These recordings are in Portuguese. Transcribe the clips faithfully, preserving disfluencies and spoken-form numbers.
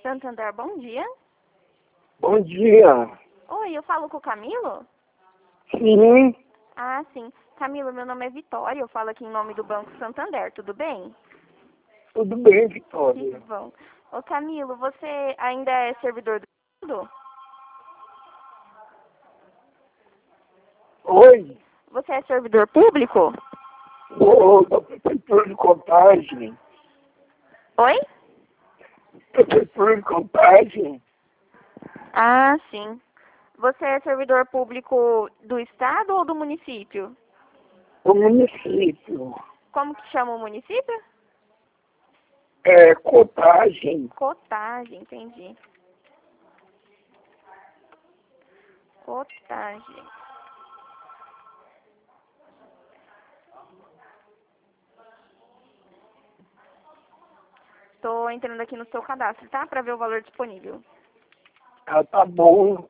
Santander, bom dia. Bom dia. Oi, eu falo com o Camilo? Sim, Ah, sim. Camilo, meu nome é Vitória, eu falo aqui em nome do Banco Santander, tudo bem? tudo bem, Que Vitória. bom. Ô Camilo, você ainda é servidor do Estado? Oi, Você é servidor público? sou da Prefeitura de Contagem. Oi? Prefeitura de Contagem Ah, sim. Você é servidor público do Estado ou do município? do município. Como que chama o município? É, Contagem. Cotagem, entendi. Cotagem. Estou entrando aqui no seu cadastro, tá? Para ver o valor disponível. Ah, tá bom.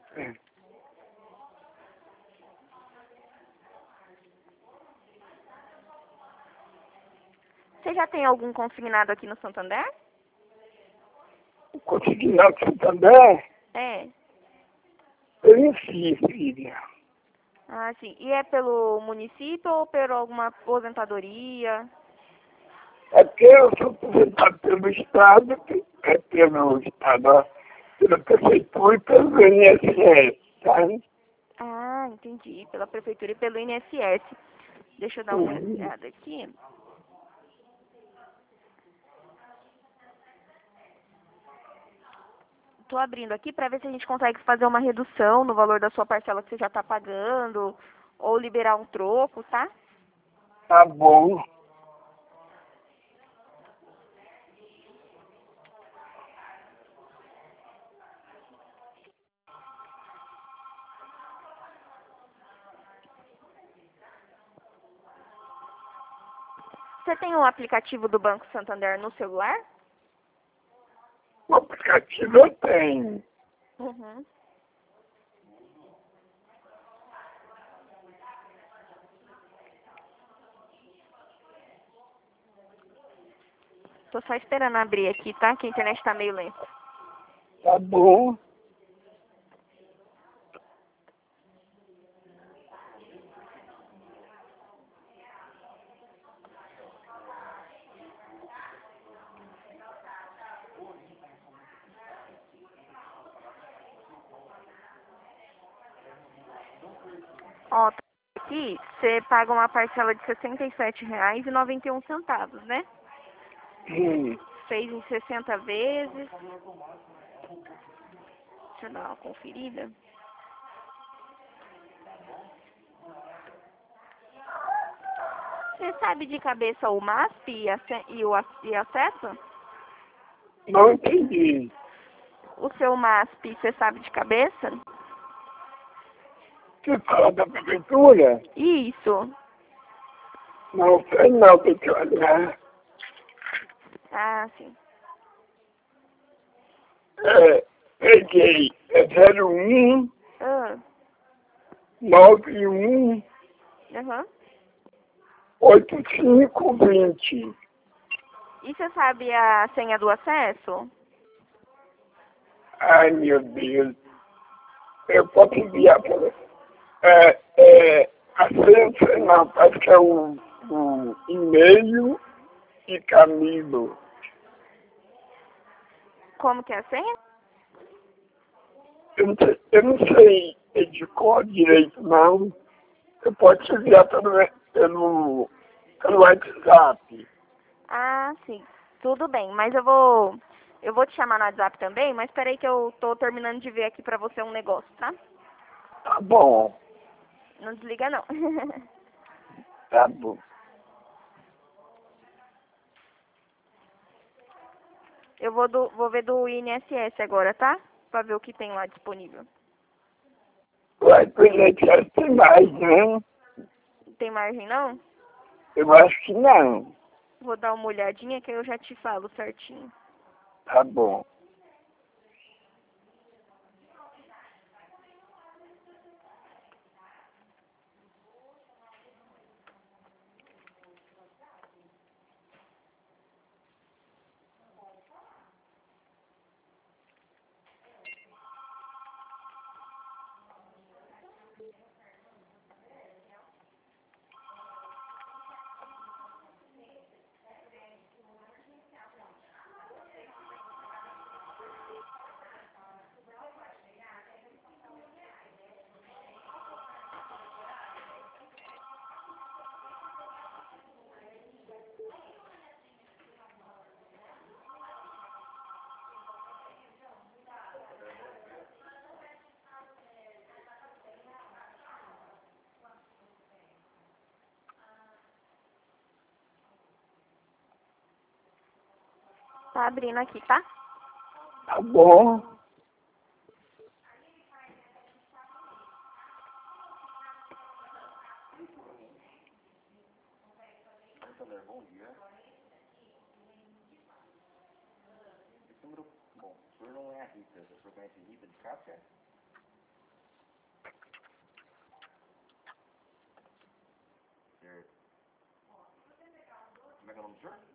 Você já tem algum consignado aqui no Santander? Consegui na Santander? É. Eu sim, filha. Ah, sim. E é pelo município ou por alguma aposentadoria? É porque eu sou aposentado pelo Estado, é pelo Estado, ó, pela Prefeitura e pelo I N S S, sabe? Ah, entendi. Pela prefeitura e pelo I N S S. Deixa eu dar uma Uhum. olhada aqui. Estou abrindo aqui para ver se a gente consegue fazer uma redução no valor da sua parcela que você já está pagando ou liberar um troco, tá? Tá bom. Você tem o aplicativo do Banco Santander no celular? O aplicativo eu tenho. Uhum. Tô só esperando abrir aqui, tá? Que a internet tá meio lenta. Tá bom. Ó, tá aqui, você paga uma parcela de sessenta e sete reais e noventa e um centavos, né? Hum. Fez em sessenta vezes. Deixa eu dar uma conferida. Você sabe de cabeça o MASP e, ace- e o ac- e acesso? Não entendi. O seu MASP, você sabe de cabeça? Você fala da prefeitura? Isso. Não sei não, tem que olhar. Ah, sim. É, peguei. É zero um Ah, nove um aham. oito cinco vinte. E você sabe a senha do acesso? Ai, meu Deus. Eu posso enviar para você. É, é, a ciência não, parece que é o, o e-mail e Camilo. Como que é a senha? Eu não sei, eu não sei de cor direito, não. Eu posso te enviar pelo, pelo, pelo WhatsApp. Ah, sim. Tudo bem, mas eu vou eu vou te chamar no WhatsApp também, mas peraí que eu tô terminando de ver aqui pra você um negócio, tá? Tá bom, Não desliga não. tá bom. Eu vou do vou ver do I N S S agora, tá? Pra ver o que tem lá disponível. Vai pro I N S S tem mais, né? Tem margem não? Eu acho que não. Vou dar uma olhadinha que eu já te falo certinho. Tá bom. Tá abrindo aqui, tá? Tá bom. Bom dia. Esse número, bom, o senhor não é a Rita, o senhor conhece Rita de Cássia? Certo. Como é que é o nome do senhor?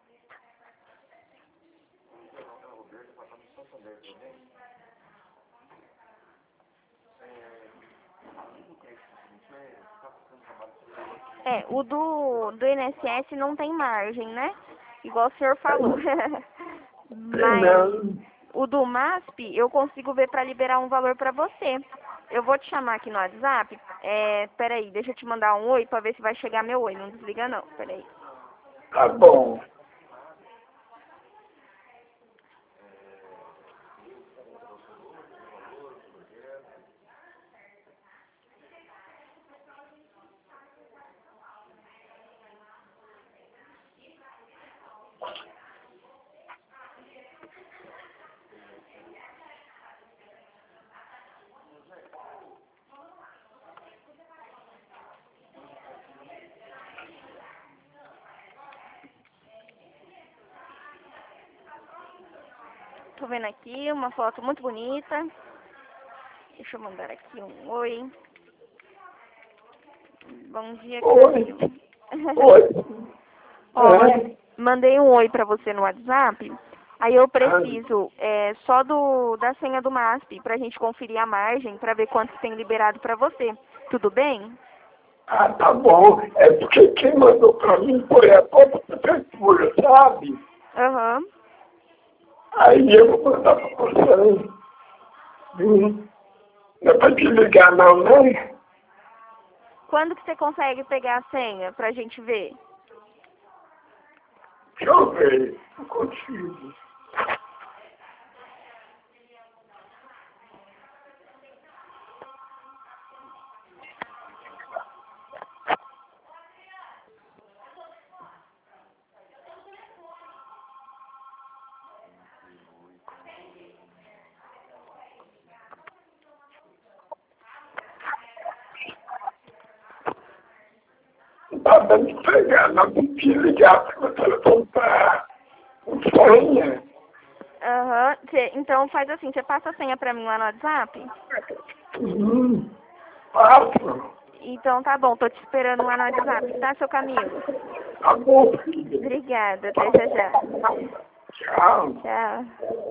Meu nome é Roberto, passando de Santander, tudo bem? É, o crédito, o senhor está fazendo trabalho sobre É, o do, do I N S S não tem margem, né? Igual o senhor falou. Mas o do MASP eu consigo ver para liberar um valor para você. Eu vou te chamar aqui no WhatsApp. É, peraí, deixa eu te mandar um oi para ver se vai chegar meu oi. Não desliga não, peraí. Tá bom. Tô vendo aqui uma foto muito bonita. Deixa eu mandar aqui um oi. Bom dia, Oi. Camilo. Oi. Ó, É. mandei um oi pra você no WhatsApp. Aí eu preciso é, só do da senha do MASP pra gente conferir a margem pra ver quanto que tem liberado pra você. Tudo bem? Ah, tá bom. É porque quem mandou pra mim foi a própria prefeitura, sabe? Aham. Aí eu vou mandar pra você. Hum. Não é pra te ligar não, né? Quando que você consegue pegar a senha pra gente ver? Deixa eu ver. Não consigo. Não tá dando pra pegar, não tem que ligar porque o telefone tá com senha. Aham. Cê- Então faz assim, você passa a senha pra mim lá no WhatsApp? Hum. Passo. Então tá bom, tô te esperando lá no WhatsApp, tá, seu Camilo? Tá bom, filho. Obrigada, até já já. Tchau. Tchau.